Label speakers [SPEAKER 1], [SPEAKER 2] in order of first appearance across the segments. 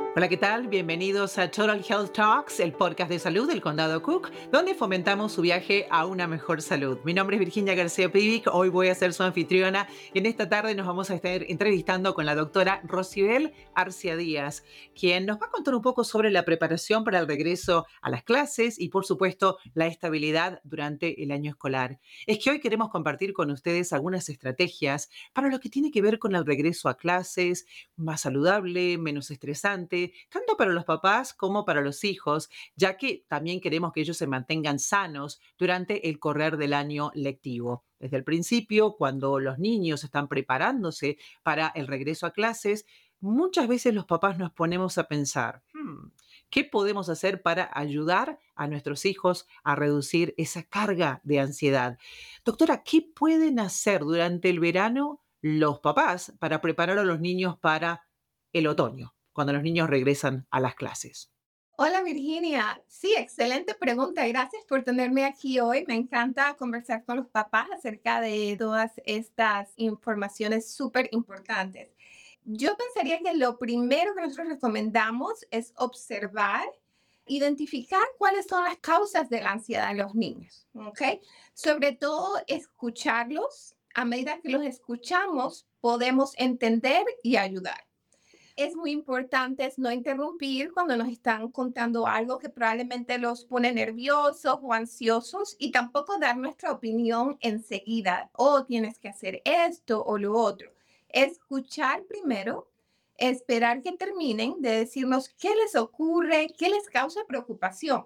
[SPEAKER 1] Hola, ¿qué tal? Bienvenidos a Total Health Talks, el podcast de salud del Condado Cook, donde fomentamos su viaje a una mejor salud. Mi nombre es Virginia García Pivic, hoy voy a ser su anfitriona y en esta tarde nos vamos a estar entrevistando con la doctora Rosibel Arcia Díaz, quien nos va a contar un poco sobre la preparación para el regreso a las clases y, por supuesto, la estabilidad durante el año escolar. Es que hoy queremos compartir con ustedes algunas estrategias para lo que tiene que ver con el regreso a clases, más saludable, menos estresante, tanto para los papás como para los hijos, ya que también queremos que ellos se mantengan sanos durante el correr del año lectivo. Desde el principio, cuando los niños están preparándose para el regreso a clases, muchas veces los papás nos ponemos a pensar, ¿qué podemos hacer para ayudar a nuestros hijos a reducir esa carga de ansiedad? Doctora, ¿qué pueden hacer durante el verano los papás para preparar a los niños para el otoño, cuando los niños regresan a las clases?
[SPEAKER 2] Hola Virginia, sí, excelente pregunta. Gracias por tenerme aquí hoy. Me encanta conversar con los papás acerca de todas estas informaciones súper importantes. Yo pensaría que lo primero que nosotros recomendamos es observar, identificar cuáles son las causas de la ansiedad en los niños, ¿ok? Sobre todo escucharlos. A medida que los escuchamos, podemos entender y ayudar. Es muy importante es no interrumpir cuando nos están contando algo que probablemente los pone nerviosos o ansiosos y tampoco dar nuestra opinión enseguida. O tienes que hacer esto o lo otro. Escuchar primero, esperar que terminen de decirnos qué les ocurre, qué les causa preocupación.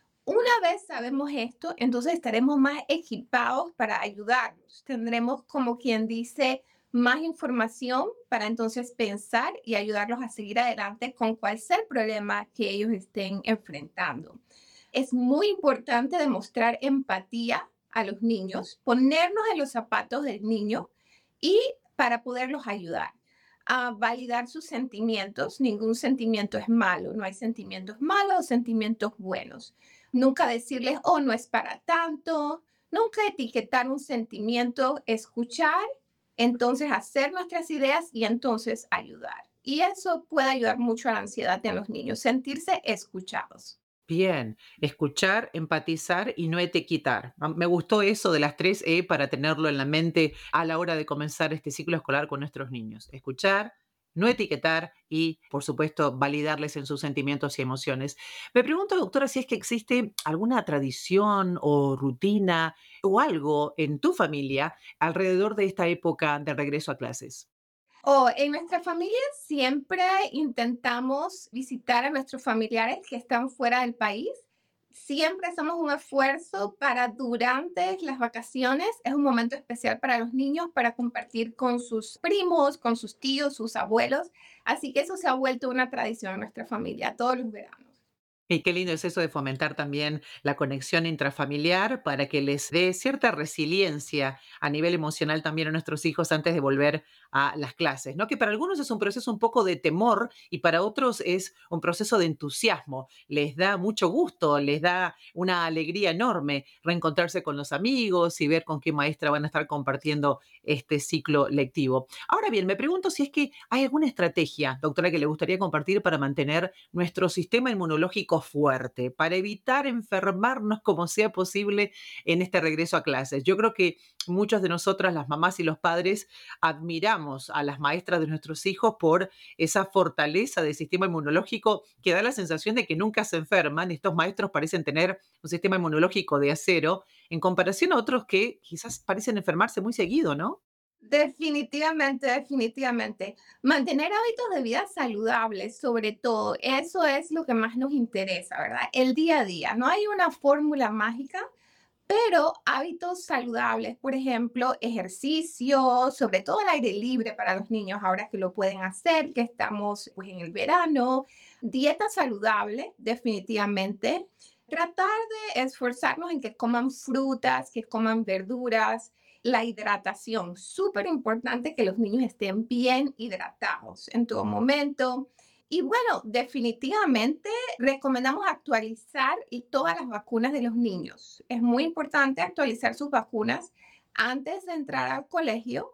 [SPEAKER 2] Una vez sabemos esto, entonces estaremos más equipados para ayudarlos. Tendremos, como quien dice, más información para entonces pensar y ayudarlos a seguir adelante con cualquier problema que ellos estén enfrentando. Es muy importante demostrar empatía a los niños, ponernos en los zapatos del niño y para poderlos ayudar a validar sus sentimientos. Ningún sentimiento es malo, no hay sentimientos malos o sentimientos buenos. Nunca decirles, oh, no es para tanto. Nunca etiquetar un sentimiento, escuchar, entonces hacer nuestras ideas y entonces ayudar. Y eso puede ayudar mucho a la ansiedad en los niños, sentirse escuchados.
[SPEAKER 1] Bien, escuchar, empatizar y no etiquetar. Me gustó eso de las 3 E para tenerlo en la mente a la hora de comenzar este ciclo escolar con nuestros niños. Escuchar, no etiquetar y, por supuesto, validarles en sus sentimientos y emociones. Me pregunto, doctora, si es que existe alguna tradición o rutina o algo en tu familia alrededor de esta época de regreso a clases.
[SPEAKER 2] O en nuestra familia siempre intentamos visitar a nuestros familiares que están fuera del país. Siempre hacemos un esfuerzo para durante las vacaciones. Es un momento especial para los niños para compartir con sus primos, con sus tíos, sus abuelos. Así que eso se ha vuelto una tradición en nuestra familia todos los veranos.
[SPEAKER 1] Y qué lindo es eso de fomentar también la conexión intrafamiliar para que les dé cierta resiliencia a nivel emocional también a nuestros hijos antes de volver a las clases, ¿no? Que para algunos es un proceso un poco de temor y para otros es un proceso de entusiasmo. Les da mucho gusto, les da una alegría enorme reencontrarse con los amigos y ver con qué maestra van a estar compartiendo este ciclo lectivo. Ahora bien, me pregunto si es que hay alguna estrategia, doctora, que le gustaría compartir para mantener nuestro sistema inmunológico fuerte, para evitar enfermarnos como sea posible en este regreso a clases. Yo creo que muchos de nosotras, las mamás y los padres, admiramos a las maestras de nuestros hijos por esa fortaleza del sistema inmunológico que da la sensación de que nunca se enferman. Estos maestros parecen tener un sistema inmunológico de acero en comparación a otros que quizás parecen enfermarse muy seguido, ¿no?
[SPEAKER 2] Definitivamente, definitivamente. Mantener hábitos de vida saludables, sobre todo, eso es lo que más nos interesa, ¿verdad? El día a día. No hay una fórmula mágica, pero hábitos saludables, por ejemplo, ejercicio, sobre todo al aire libre para los niños, ahora que lo pueden hacer, que estamos pues, en el verano. Dieta saludable, definitivamente. Tratar de esforzarnos en que coman frutas, que coman verduras. La hidratación, súper importante que los niños estén bien hidratados en todo momento. Y bueno, definitivamente recomendamos actualizar todas las vacunas de los niños. Es muy importante actualizar sus vacunas antes de entrar al colegio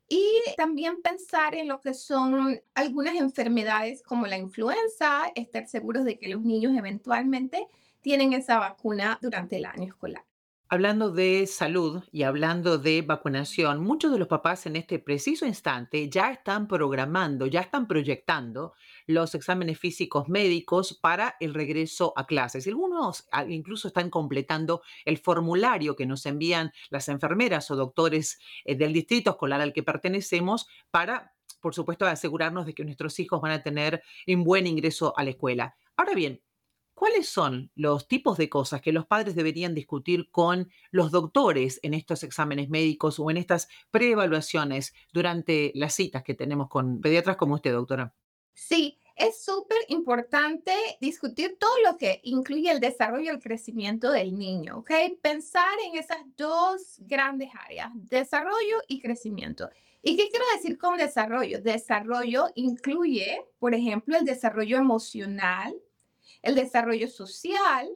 [SPEAKER 2] Y también pensar en lo que son algunas enfermedades como la influenza, estar seguros de que los niños eventualmente tienen esa vacuna durante el año escolar.
[SPEAKER 1] Hablando de salud y hablando de vacunación, muchos de los papás en este preciso instante ya están programando, ya están proyectando los exámenes físicos médicos para el regreso a clases. Y algunos incluso están completando el formulario que nos envían las enfermeras o doctores del distrito escolar al que pertenecemos para, por supuesto, asegurarnos de que nuestros hijos van a tener un buen ingreso a la escuela. Ahora bien, ¿cuáles son los tipos de cosas que los padres deberían discutir con los doctores en estos exámenes médicos o en estas preevaluaciones durante las citas que tenemos con pediatras como usted, doctora?
[SPEAKER 2] Sí, es súper importante discutir todo lo que incluye el desarrollo y el crecimiento del niño, ¿ok? Pensar en esas dos grandes áreas, desarrollo y crecimiento. ¿Y qué quiero decir con desarrollo? Desarrollo incluye, por ejemplo, el desarrollo emocional, el desarrollo social,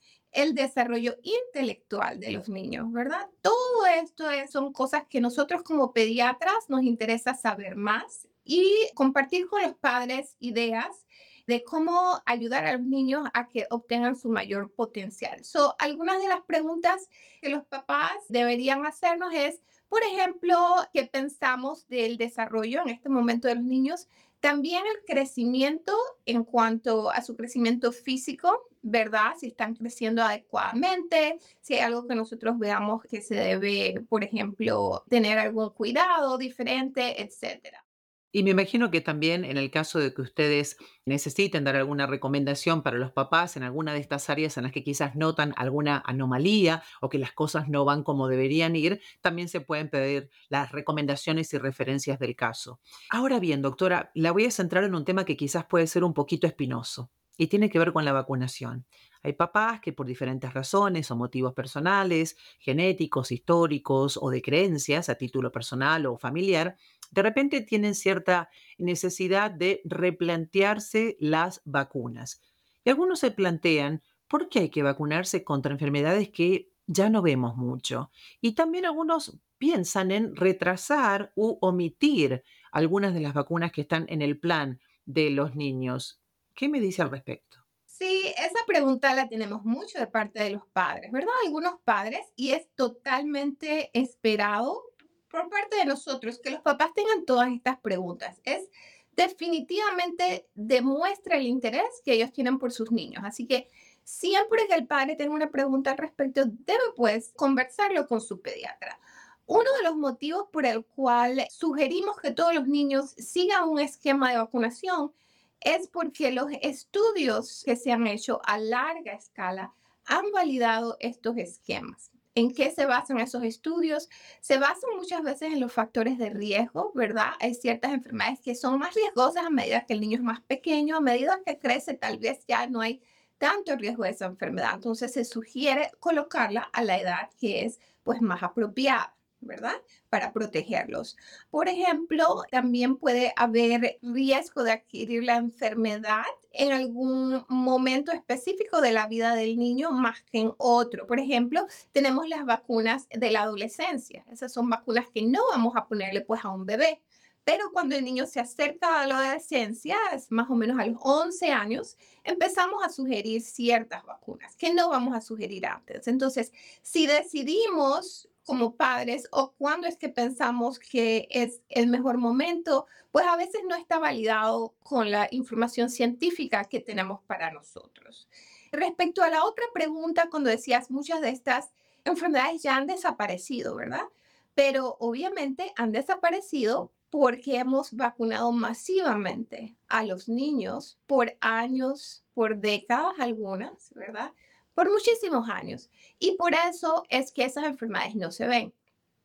[SPEAKER 2] el desarrollo intelectual de los niños, ¿verdad? Todo esto son cosas que nosotros como pediatras nos interesa saber más y compartir con los padres ideas de cómo ayudar a los niños a que obtengan su mayor potencial. Algunas de las preguntas que los papás deberían hacernos es, por ejemplo, ¿qué pensamos del desarrollo en este momento de los niños? También el crecimiento en cuanto a su crecimiento físico, ¿verdad? Si están creciendo adecuadamente, si hay algo que nosotros veamos que se debe, por ejemplo, tener algún cuidado diferente, etcétera.
[SPEAKER 1] Y me imagino que también en el caso de que ustedes necesiten dar alguna recomendación para los papás en alguna de estas áreas en las que quizás notan alguna anomalía o que las cosas no van como deberían ir, también se pueden pedir las recomendaciones y referencias del caso. Ahora bien, doctora, la voy a centrar en un tema que quizás puede ser un poquito espinoso y tiene que ver con la vacunación. Hay papás que por diferentes razones o motivos personales, genéticos, históricos o de creencias a título personal o familiar, de repente tienen cierta necesidad de replantearse las vacunas. Y algunos se plantean por qué hay que vacunarse contra enfermedades que ya no vemos mucho. Y también algunos piensan en retrasar u omitir algunas de las vacunas que están en el plan de los niños. ¿Qué me dice al respecto?
[SPEAKER 2] Sí, esa pregunta la tenemos mucho de parte de los padres, ¿verdad? Algunos padres, y es totalmente esperado por parte de nosotros que los papás tengan todas estas preguntas. Es definitivamente demuestra el interés que ellos tienen por sus niños. Así que siempre que el padre tenga una pregunta al respecto, debe pues conversarlo con su pediatra. Uno de los motivos por el cual sugerimos que todos los niños sigan un esquema de vacunación es porque los estudios que se han hecho a larga escala han validado estos esquemas. ¿En qué se basan esos estudios? Se basan muchas veces en los factores de riesgo, ¿verdad? Hay ciertas enfermedades que son más riesgosas a medida que el niño es más pequeño, a medida que crece tal vez ya no hay tanto riesgo de esa enfermedad. Entonces se sugiere colocarla a la edad que es pues más apropiada, ¿verdad? Para protegerlos. Por ejemplo, también puede haber riesgo de adquirir la enfermedad en algún momento específico de la vida del niño más que en otro. Por ejemplo, tenemos las vacunas de la adolescencia. Esas son vacunas que no vamos a ponerle pues a un bebé. Pero cuando el niño se acerca a la adolescencia, es más o menos a los 11 años, empezamos a sugerir ciertas vacunas que no vamos a sugerir antes. Entonces, si decidimos como padres o cuándo es que pensamos que es el mejor momento, pues a veces no está validado con la información científica que tenemos para nosotros. Respecto a la otra pregunta, cuando decías muchas de estas enfermedades ya han desaparecido, ¿verdad? Pero obviamente han desaparecido porque hemos vacunado masivamente a los niños por años, por décadas algunas, ¿verdad? Por muchísimos años. Y por eso es que esas enfermedades no se ven.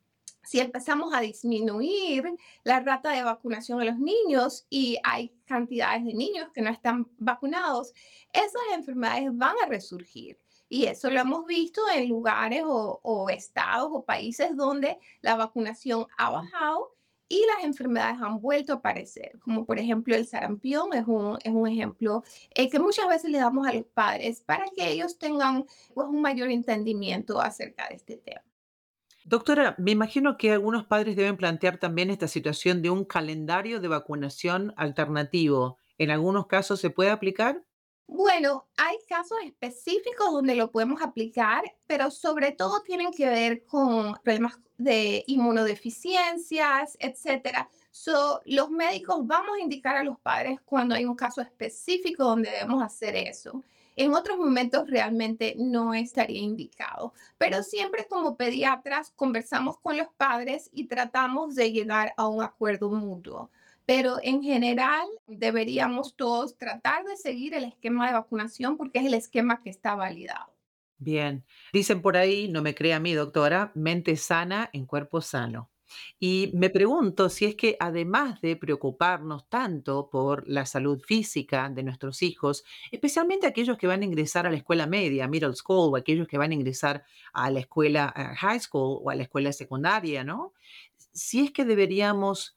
[SPEAKER 2] Si empezamos a disminuir la rata de vacunación a los niños y hay cantidades de niños que no están vacunados, esas enfermedades van a resurgir. Y eso lo hemos visto en lugares o estados o países donde la vacunación ha bajado y las enfermedades han vuelto a aparecer, como por ejemplo el sarampión es un ejemplo que muchas veces le damos a los padres para que ellos tengan pues, un mayor entendimiento acerca de este tema.
[SPEAKER 1] Doctora, me imagino que algunos padres deben plantear también esta situación de un calendario de vacunación alternativo. ¿En algunos casos se puede aplicar?
[SPEAKER 2] Bueno, hay casos específicos donde lo podemos aplicar, pero sobre todo tienen que ver con problemas de inmunodeficiencias, etcétera. Los médicos vamos a indicar a los padres cuando hay un caso específico donde debemos hacer eso. En otros momentos realmente no estaría indicado, pero siempre como pediatras conversamos con los padres y tratamos de llegar a un acuerdo mutuo. Pero en general deberíamos todos tratar de seguir el esquema de vacunación porque es el esquema que está validado.
[SPEAKER 1] Bien, dicen por ahí, no me crea a mí, doctora, mente sana en cuerpo sano. Y me pregunto si es que además de preocuparnos tanto por la salud física de nuestros hijos, especialmente aquellos que van a ingresar a la escuela media, middle school, o aquellos que van a ingresar a la escuela high school o a la escuela secundaria, ¿no? Si es que deberíamos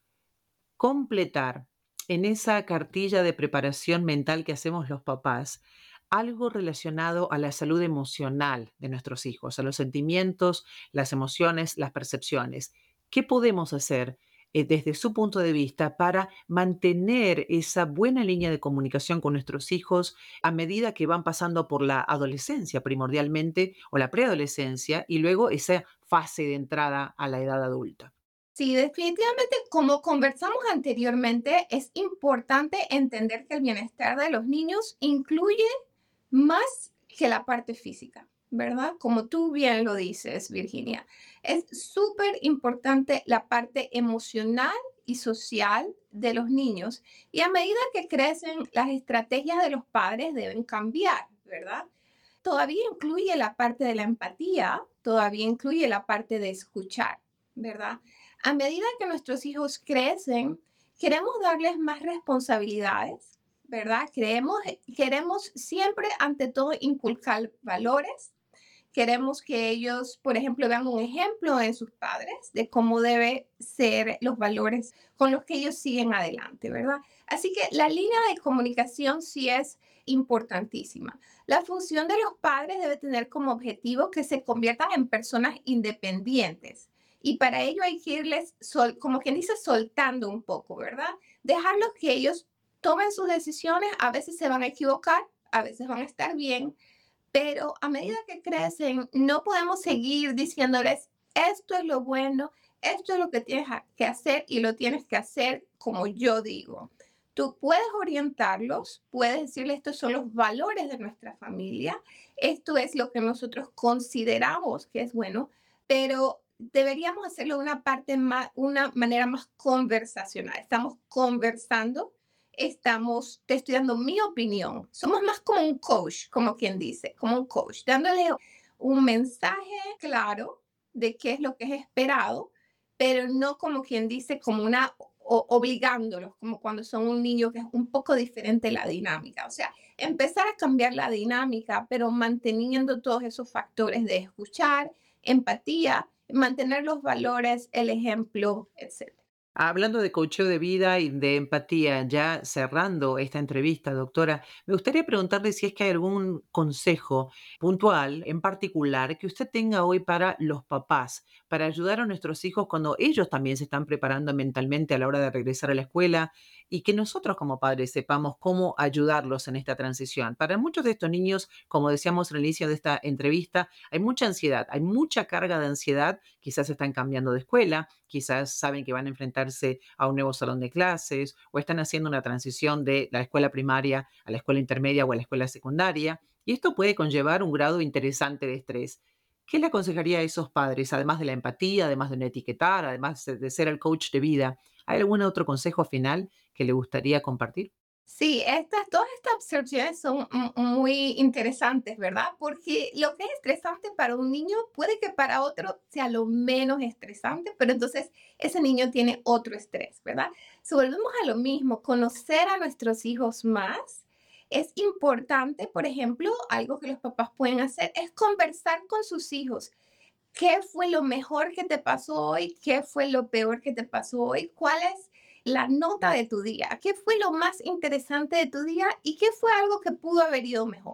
[SPEAKER 1] completar en esa cartilla de preparación mental que hacemos los papás algo relacionado a la salud emocional de nuestros hijos, a los sentimientos, las emociones, las percepciones. ¿Qué podemos hacer desde su punto de vista para mantener esa buena línea de comunicación con nuestros hijos a medida que van pasando por la adolescencia primordialmente o la preadolescencia y luego esa fase de entrada a la edad adulta?
[SPEAKER 2] Sí, definitivamente, como conversamos anteriormente, es importante entender que el bienestar de los niños incluye más que la parte física, ¿verdad? Como tú bien lo dices, Virginia. Es súper importante la parte emocional y social de los niños. Y a medida que crecen, las estrategias de los padres deben cambiar, ¿verdad? Todavía incluye la parte de la empatía, todavía incluye la parte de escuchar, ¿verdad? A medida que nuestros hijos crecen, queremos darles más responsabilidades, ¿verdad? Queremos siempre, ante todo, inculcar valores. Queremos que ellos, por ejemplo, vean un ejemplo en sus padres de cómo debe ser los valores con los que ellos siguen adelante, ¿verdad? Así que la línea de comunicación sí es importantísima. La función de los padres debe tener como objetivo que se conviertan en personas independientes. Y para ello hay que irles, como quien dice, soltando un poco, ¿verdad? Dejarlos que ellos tomen sus decisiones, a veces se van a equivocar, a veces van a estar bien, pero a medida que crecen, no podemos seguir diciéndoles, esto es lo bueno, esto es lo que tienes que hacer y lo tienes que hacer como yo digo. Tú puedes orientarlos, puedes decirles, estos son los valores de nuestra familia, esto es lo que nosotros consideramos que es bueno, pero deberíamos hacerlo de una parte más, una manera más conversacional. Estamos conversando, te estoy dando mi opinión. Somos más como un coach, como quien dice, como un coach, dándole un mensaje claro de qué es lo que es esperado, pero no como quien dice, como obligándolos, como cuando son un niño, que es un poco diferente la dinámica. O sea, empezar a cambiar la dinámica, pero manteniendo todos esos factores de escuchar, empatía, mantener los valores, el ejemplo, etcétera.
[SPEAKER 1] Hablando de coacheo de vida y de empatía, ya cerrando esta entrevista, doctora, me gustaría preguntarle si es que hay algún consejo puntual, en particular, que usted tenga hoy para los papás, para ayudar a nuestros hijos cuando ellos también se están preparando mentalmente a la hora de regresar a la escuela y que nosotros como padres sepamos cómo ayudarlos en esta transición. Para muchos de estos niños, como decíamos al inicio de esta entrevista, hay mucha ansiedad, hay mucha carga de ansiedad, quizás están cambiando de escuela, quizás saben que van a enfrentarse a un nuevo salón de clases o están haciendo una transición de la escuela primaria a la escuela intermedia o a la escuela secundaria. Y esto puede conllevar un grado interesante de estrés. ¿Qué le aconsejaría a esos padres, además de la empatía, además de no etiquetar, además de ser el coach de vida? ¿Hay algún otro consejo final que le gustaría compartir?
[SPEAKER 2] Sí, todas estas observaciones son muy interesantes, ¿verdad? Porque lo que es estresante para un niño puede que para otro sea lo menos estresante, pero entonces ese niño tiene otro estrés, ¿verdad? Si volvemos a lo mismo, conocer a nuestros hijos más. Es importante, por ejemplo, algo que los papás pueden hacer es conversar con sus hijos. ¿Qué fue lo mejor que te pasó hoy? ¿Qué fue lo peor que te pasó hoy? ¿Cuál es la nota de tu día? ¿Qué fue lo más interesante de tu día? ¿Y qué fue algo que pudo haber ido mejor?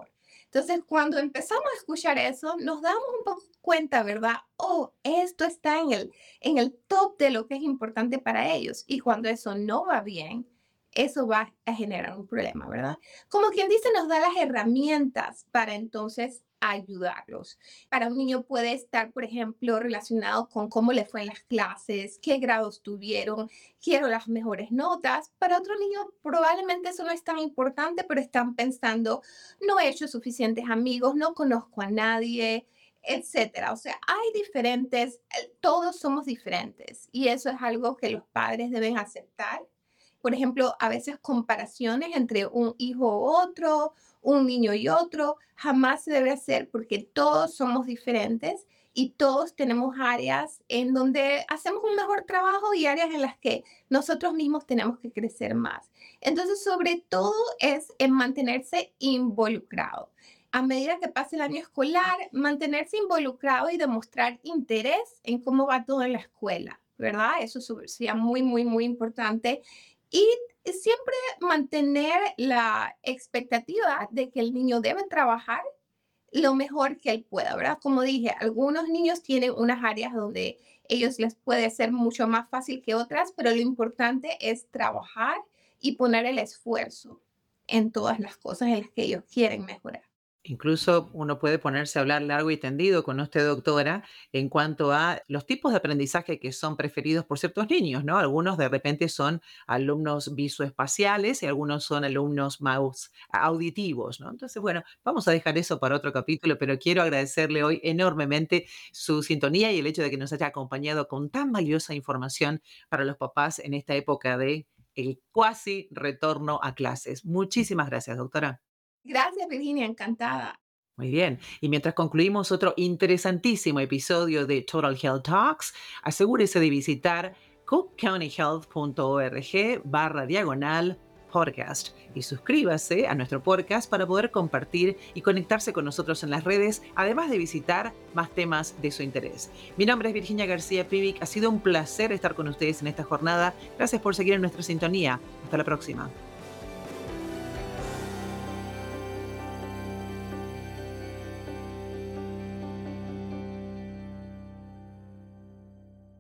[SPEAKER 2] Entonces, cuando empezamos a escuchar eso, nos damos un poco cuenta, ¿verdad? Oh, esto está en el top de lo que es importante para ellos. Y cuando eso no va bien, eso va a generar un problema, ¿verdad? Como quien dice, nos da las herramientas para entonces ayudarlos. Para un niño puede estar, por ejemplo, relacionado con cómo le fue en las clases, qué grados tuvieron, quiero las mejores notas. Para otro niño probablemente eso no es tan importante, pero están pensando, no he hecho suficientes amigos, no conozco a nadie, etcétera. O sea, hay diferentes, todos somos diferentes y eso es algo que los padres deben aceptar. Por ejemplo, a veces comparaciones entre un hijo u otro, un niño y otro, jamás se debe hacer porque todos somos diferentes y todos tenemos áreas en donde hacemos un mejor trabajo y áreas en las que nosotros mismos tenemos que crecer más. Entonces, sobre todo es en mantenerse involucrado. A medida que pase el año escolar, mantenerse involucrado y demostrar interés en cómo va todo en la escuela, ¿verdad? Eso sería muy, muy, muy importante. Y siempre mantener la expectativa de que el niño debe trabajar lo mejor que él pueda, ¿verdad? Como dije, algunos niños tienen unas áreas donde ellos les puede ser mucho más fácil que otras, pero lo importante es trabajar y poner el esfuerzo en todas las cosas en las que ellos quieren mejorar.
[SPEAKER 1] Incluso uno puede ponerse a hablar largo y tendido con usted, doctora, en cuanto a los tipos de aprendizaje que son preferidos por ciertos niños, ¿no? Algunos de repente son alumnos visoespaciales y algunos son alumnos más auditivos, ¿no? Entonces, bueno, vamos a dejar eso para otro capítulo, pero quiero agradecerle hoy enormemente su sintonía y el hecho de que nos haya acompañado con tan valiosa información para los papás en esta época de el cuasi retorno a clases. Muchísimas gracias, doctora.
[SPEAKER 2] Gracias, Virginia, encantada.
[SPEAKER 1] Muy bien. Y mientras concluimos otro interesantísimo episodio de Total Health Talks, asegúrese de visitar cookcountyhealth.org/diagonal podcast y suscríbase a nuestro podcast para poder compartir y conectarse con nosotros en las redes, además de visitar más temas de su interés. Mi nombre es Virginia García Pivic. Ha sido un placer estar con ustedes en esta jornada. Gracias por seguir en nuestra sintonía. Hasta la próxima.